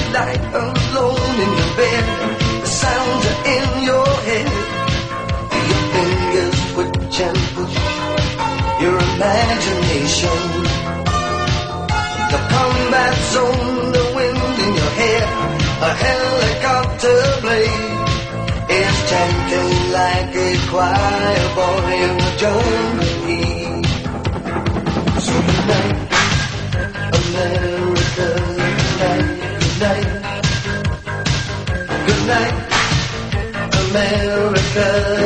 night alone in your bed. The sounds are in your head. Your fingers twitch and push your imagination. The combat zone, the wind in your hair, a helicopter blade is chanting like a choir boy in the jungle. So good night, America, good night, good night, America.